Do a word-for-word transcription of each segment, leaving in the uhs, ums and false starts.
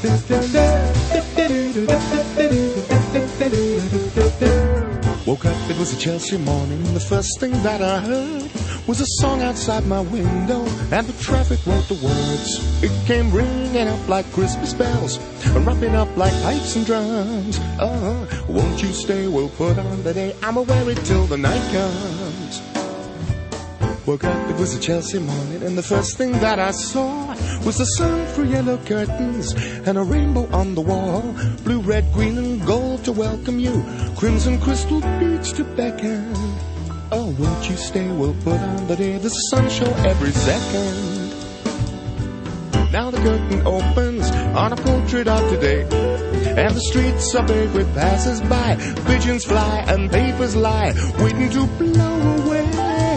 Woke up, it was a Chelsea morning. The first thing that I heard was a song outside my window, and the traffic wrote the words. It came ringing up like Christmas bells, wrapping up like pipes and drums. Uh, won't you stay? We'll put on the day. I'ma wear it till the night comes. Woke up, it was a Chelsea morning, and the first thing that I saw was the sun through yellow curtains and a rainbow on the wall. Blue, red, green, and gold to welcome you, crimson crystal beads to beckon. Oh, won't you stay? We'll put on the day, the sun show every second. Now the curtain opens on a portrait of today, and the streets are big with passers-by. Pigeons fly and papers lie, waiting to blow away.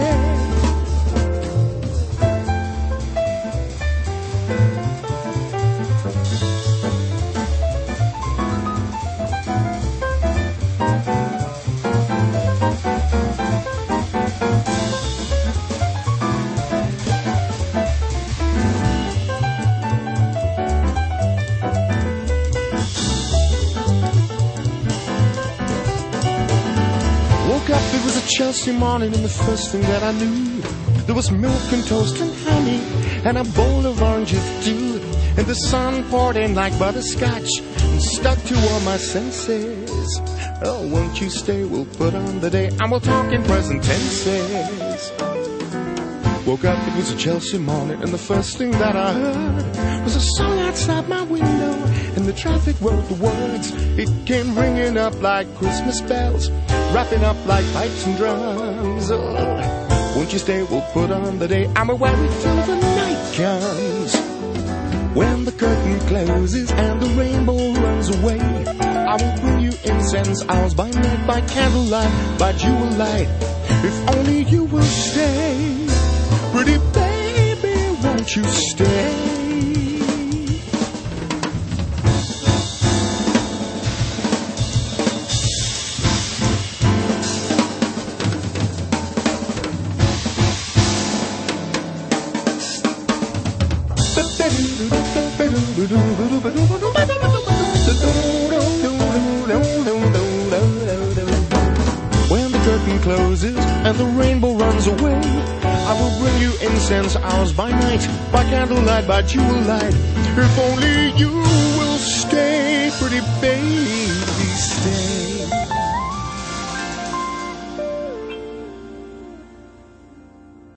Chelsea morning, and the first thing that I knew, there was milk and toast and honey and a bowl of oranges too. And the sun poured in like butterscotch and stuck to all my senses. Oh, won't you stay? We'll put on the day, and we'll talk in present tenses. Woke up, it was a Chelsea morning, and the first thing that I heard was a song outside my window, and the traffic wrote the words. It came ringing up like Christmas bells, wrapping up like pipes and drums. Oh, won't you stay? We'll put on the day, I'ma wear it till the night comes. When the curtain closes and the rainbow runs away, I will bring you incense, hours by night, by candlelight, by jewel light. If only you will stay, pretty baby, won't you stay? When the curtain closes and the rainbow runs away, I will bring you incense, hours by night, by candlelight, by jewel light. If only you will stay, pretty baby.